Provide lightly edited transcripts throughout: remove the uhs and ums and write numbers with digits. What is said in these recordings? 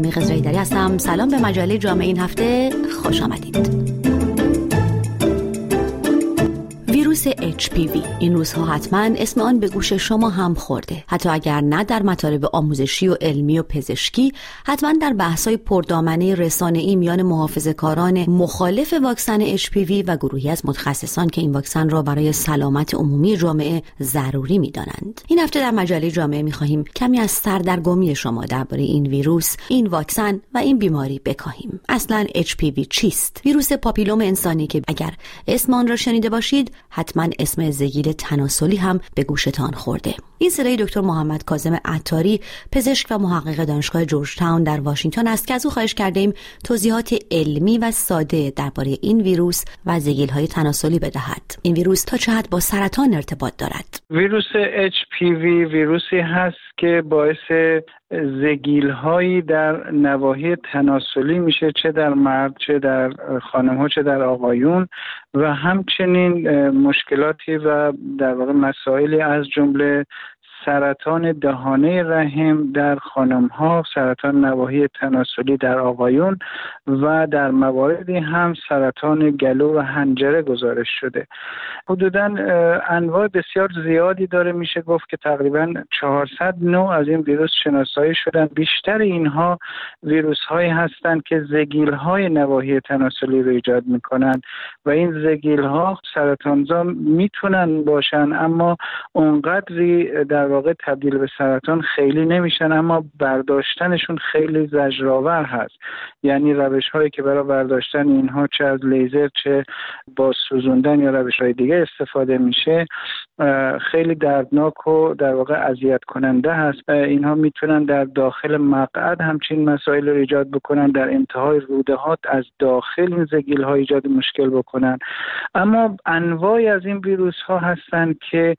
نانی قزره‌ایدری هستم. سلام به مجله جامعه این هفته، خوش آمدید. ویروس HPV این روزها حتما اسم آن به گوش شما هم خورده. حتی اگر نه در مطالب آموزشی و علمی و پزشکی، حتما در بحث‌های پردامنه رسانه‌ای میان محافظه‌کاران مخالف واکسن HPV و گروهی از متخصصان که این واکسن را برای سلامت عمومی جامعه ضروری می‌دانند. این هفته در مجله جامعه می‌خواهیم کمی از سردرگمی شما درباره این ویروس، این واکسن و این بیماری بکاهیم. اصلاً HPV چیست؟ ویروس پاپیلوم انسانی که اگر اسم آن را شنیده باشید، حتما اسم زگیل تناسلی هم به گوشتان خورده. این صدای دکتر محمد کاظم عطاری، پزشک و محقق دانشگاه جورج تاون در واشنگتن است که از او خواهش کردیم توضیحات علمی و ساده درباره این ویروس و زگیل‌های تناسلی بدهد. این ویروس تا چه حد با سرطان ارتباط دارد؟ ویروس HPV ویروسی هست که باعث زگیل‌هایی در نواحی تناسلی میشه، چه در مرد، چه در خانم‌ها، چه در آقایون، و همچنین مشکلاتی و در واقع مسائلی از جمله سرطان دهانه رحم در خانم‌ها، سرطان نواحی تناسلی در آقایون و در مواردی هم سرطان گلو و حنجره گزارش شده. حدوداً انواع بسیار زیادی داره، میشه گفت که تقریباً 400 نوع از این ویروس شناسایی شدن. بیشتر اینها ویروس‌هایی هستند که زگیل‌های نواحی تناسلی رو ایجاد می‌کنن و این زگیل‌ها سرطانزا میتونن باشن، اما اونقدری در واقع تبدیل به سرطان خیلی نمیشن، اما برداشتنشون خیلی زجرآور هست. یعنی روش‌هایی که برای برداشتن اینها چه از لیزر چه با سوزوندن یا روش‌های دیگه استفاده میشه خیلی دردناک و در واقع اذیت کننده هست. اینها میتونن در داخل مقعد همچین مسائل رو ایجاد بکنن، در انتهای روده‌ها از داخل این زگیل‌ها ایجاد مشکل بکنن. اما انواعی از این ویروس‌ها هستن که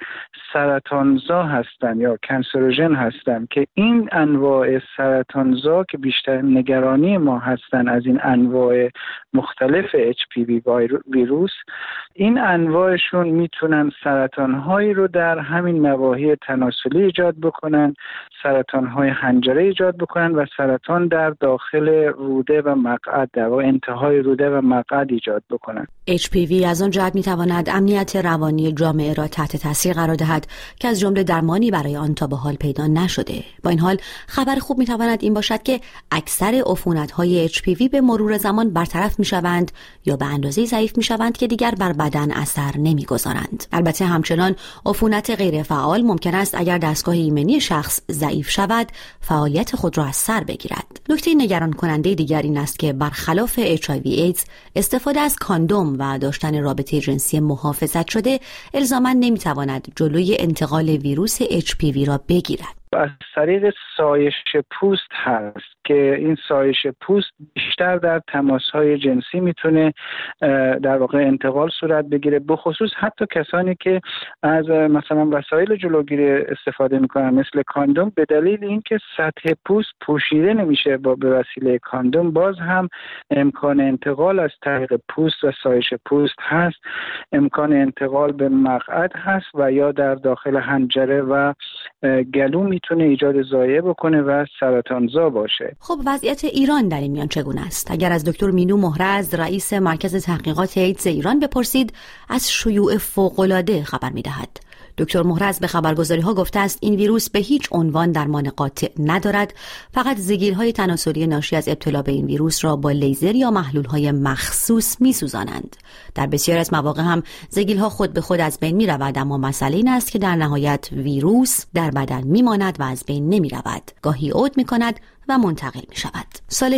سرطانزا هستن یا کنسروژن هستن که این انواع سرطانزا که بیشتر نگرانی ما هستن از این انواع مختلف HPV ویروس، این انواعشون میتونن سرطان‌هایی رو در همین نواحی تناسلی ایجاد بکنن، سرطان‌های حنجره ایجاد بکنن و سرطان در داخل روده و مقعد، در واقع انتهای روده و مقعد ایجاد بکنن. HPV از آن جهت میتواند امنیت روانی جامعه را تحت تاثیر قرار دهد که از جمله درمانی برای آن تا به حال پیدا نشده. با این حال خبر خوب میتواند این باشد که اکثر عفونت‌های HPV به مرور زمان برطرف میشوند یا به اندازه‌ای ضعیف میشوند که دیگر بر بدن اثر نمیگذارند. البته همچنان عفونت غیر فعال ممکن است اگر دستگاه ایمنی شخص ضعیف شود فعالیت خود را از سر بگیرد. نکته نگران کننده دیگر این است که برخلاف HIV ایدز استفاده از کاندوم و داشتن رابطه جنسی محافظت شده الزاماً نمیتواند جلوی انتقال ویروس HPV را بگیرد. از طریق سایش پوست هست که این سایش پوست بیشتر در تماس‌های جنسی میتونه در واقع انتقال صورت بگیره، به خصوص حتی کسانی که از مثلا وسایل جلوگیری استفاده میکنن مثل کاندوم، به دلیل اینکه سطح پوست پوشیده نمیشه به وسیله کاندوم، باز هم امکان انتقال از طریق پوست و سایش پوست هست، امکان انتقال به مقعد هست و یا در داخل حنجره و گلو میتونه ایجاد ضایعه بکنه و سرطانزا باشه. خب وضعیت ایران در این میان چگونه است؟ اگر از دکتر مینو مهرز، رئیس مرکز تحقیقات ایدز ایران بپرسید، از شیوع فوق‌العاده خبر میدهد. دکتر مهرز به خبرگزاری‌ها گفته است این ویروس به هیچ عنوان درمان قاطع ندارد، فقط زگیل‌های تناسلی ناشی از ابتلا به این ویروس را با لیزر یا محلول‌های مخصوص می‌سوزانند. در بسیاری از مواقع هم زگیل‌ها خود به خود از بین می‌رود، اما مسئله این است که در نهایت ویروس در بدن می‌ماند و از بین نمی‌رود. گاهی عود می‌کند و منتقل می شود. سال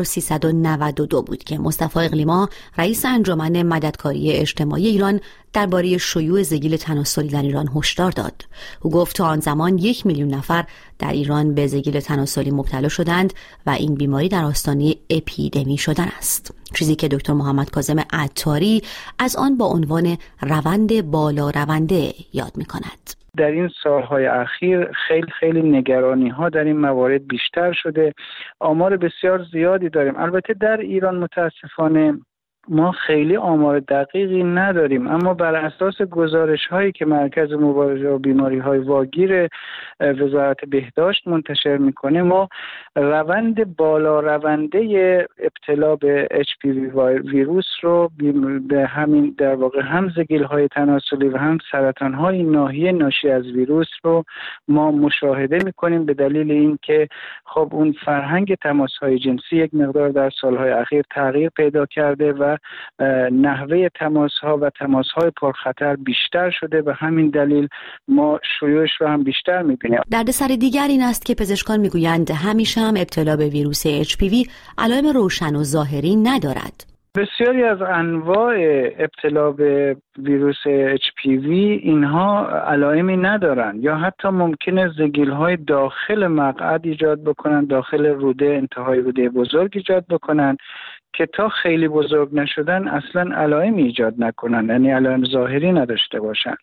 1392 بود که مصطفی اقلیما، رئیس انجمن مددکاری اجتماعی ایران، درباره شیوع زگیل تناسلی در ایران هشدار داد. او گفت تا آن زمان 1 میلیون نفر در ایران به زگیل تناسلی مبتلا شدند و این بیماری در آستانه اپیدمی شدن است. چیزی که دکتر محمد کاظم عطاری از آن با عنوان روند بالا رونده یاد می کند. در این سالهای اخیر خیلی نگرانی ها در این موارد بیشتر شده. آمار بسیار زیادی داریم. البته در ایران متاسفانه ما خیلی آمار دقیقی نداریم، اما بر اساس گزارش هایی که مرکز مبارزه با بیماری های واگیر وزارت بهداشت منتشر میکنه، ما روند بالا رونده ابتلا به HPV ویروس رو به همین در واقع هم زگیل های تناسلی و هم سرطان های ناحیه ناشی از ویروس رو ما مشاهده میکنیم، به دلیل اینکه خب اون فرهنگ تماس های جنسی یک مقدار در سالهای اخیر تغییر پیدا کرده و نحوه تماس ها و تماس های پرخطر بیشتر شده و همین دلیل ما شیوعش رو هم بیشتر میبینیم. دردسر دیگر این است که پزشکان میگویند همیشه هم ابتلا به ویروس HPV علائم روشن و ظاهری ندارد. بسیاری از انواع ابتلا به ویروس HPV اینها علائمی ندارن یا حتی ممکنه زگیل‌های داخل مقعد ایجاد بکنن، داخل روده، انتهای روده بزرگ ایجاد بکنن که تا خیلی بزرگ نشدن اصلا علائمی ایجاد نکنن، یعنی علائم ظاهری نداشته باشن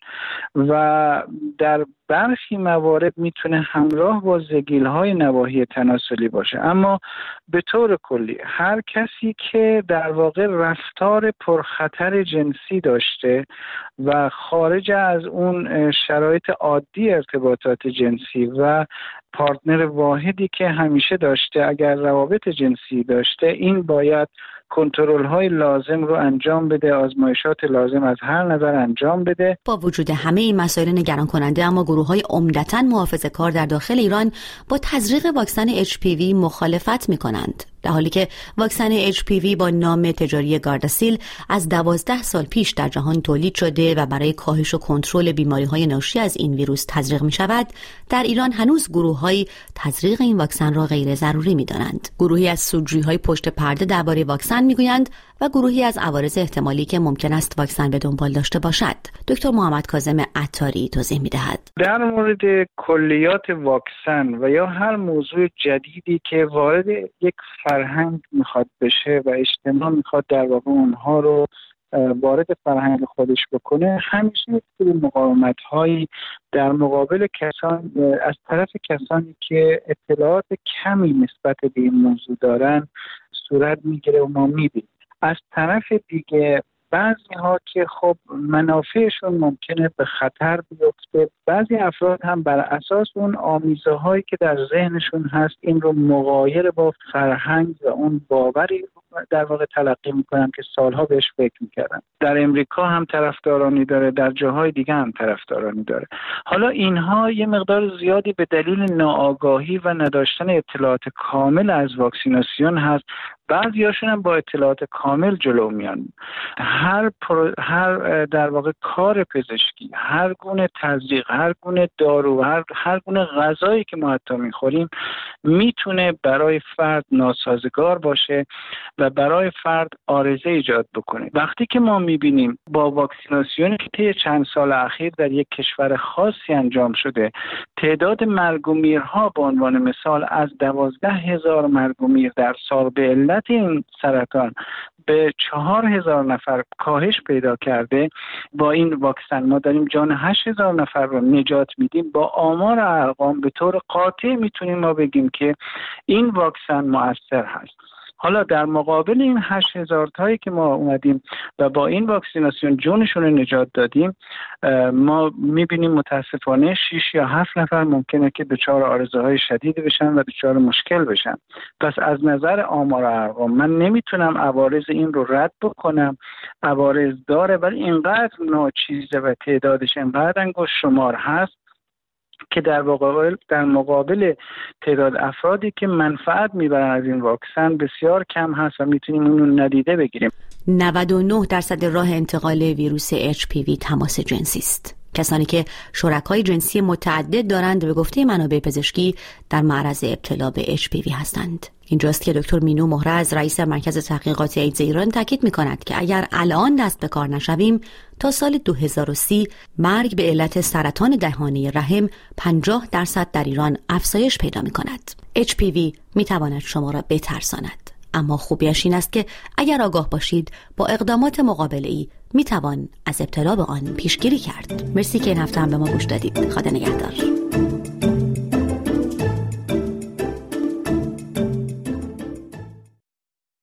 و در برخی موارد میتونه همراه با زگیل‌های نواحی تناسلی باشه. اما به طور کلی هر کسی که در واقع رفتار پرخطر جنسی داشته و خارج از اون شرایط عادی ارتباطات جنسی و پارتنر واحدی که همیشه داشته، اگر روابط جنسی داشته، این باید کنترل های لازم رو انجام بده، آزمایشات لازم از هر نظر انجام بده. با وجود همه این مسائل نگران کننده، اما گروه های عمدتاً محافظه‌کار در داخل ایران با تزریق واکسن HPV مخالفت می کنند، در حالی که واکسن HPV با نام تجاری گارداسیل از 12 سال پیش در جهان تولید شده و برای کاهش و کنترل بیماری‌های ناشی از این ویروس تزریق می‌شود، در ایران هنوز گروه‌های تزریق این واکسن را غیر ضروری می‌دانند. گروهی از سودجویی‌های پشت پرده درباره واکسن می‌گویند و گروهی از عوارض احتمالی که ممکن است واکسن به دنبال داشته باشد. دکتر محمد کاظم عطاری توضیح می‌دهد. در مورد کلیات واکسن و یا هر موضوع جدیدی که وارد یک فرهنگ میخواد بشه و اجتماع میخواد در واقع اونها رو وارد فرهنگ خودش بکنه، همیشه یک سری مقاومت‌هایی در مقابل از طرف کسانی که اطلاعات کمی نسبت به این موضوع دارن صورت میگیره و ما میبینیم. از طرف دیگه بعضی ها که خب منافعشون ممکنه به خطر بیفته، بعضی افراد هم بر اساس اون آمیزه هایی که در ذهنشون هست این رو مغایر با فرهنگ و اون باوری در واقع تلقی میکنن که سالها بهش فکر میکردن. در امریکا هم طرفدارانی داره، در جاهای دیگه هم طرفدارانی داره. حالا اینها یه مقدار زیادی به دلیل ناآگاهی و نداشتن اطلاعات کامل از واکسیناسیون هست. بعضیاشون هم با اطلاعات کامل جلو میان. هر در واقع کار پزشکی، هر گونه تزریق، هر گونه دارو، هر گونه غذایی که ما حتی میخوریم میتونه برای فرد ناسازگار باشه و برای فرد عارضه ایجاد بکنه. وقتی که ما میبینیم با واکسیناسیونی که طی چند سال اخیر در یک کشور خاصی انجام شده، تعداد مرگ و میرها به عنوان مثال از 12,000 مرگ و میر در سال به علت این سرطان به 4,000 نفر کاهش پیدا کرده. با این واکسن ما داریم جان 8,000 نفر رو نجات میدیم. با آمار ارقام به طور قاطع میتونیم ما بگیم که این واکسن مؤثر هست. حالا در مقابل این 8,000 تایی که ما اومدیم و با این واکسیناسیون جونشون رو نجات دادیم، ما میبینیم متاسفانه 6 یا 7 نفر ممکنه که دچار عارضه‌های شدید بشن و دچار مشکل بشن. پس از نظر آمار و ارقام من نمیتونم عوارض این رو رد بکنم. عوارض داره ولی اینقدر ناچیزه و تعدادش اینقدر انگشت شمار هست که در مقابل تعداد افرادی که منفعت میبرن از این واکسن بسیار کم هست و میتونیم اون رو ندیده بگیریم. 99% راه انتقال ویروس HPV تماس جنسی است. کسانی که شرکای جنسی متعدد دارند به گفته منابع پزشکی در معرض ابتلا به HPV هستند. اینجاست که دکتر مینو مهرز رئیس مرکز تحقیقات ایدز ایران تاکید می‌کند که اگر الان دست به کار نشویم تا سال 2030 مرگ به علت سرطان دهانه رحم 50% در ایران افزایش پیدا می‌کند. HPV می‌تواند شما را بترساند، اما خوبیش این است که اگر آگاه باشید با اقدامات مقابله‌ای می‌توان از ابتلا به آن پیشگیری کرد. مرسی که این هفته هم به ما گوش دادید. خدا نگهدار.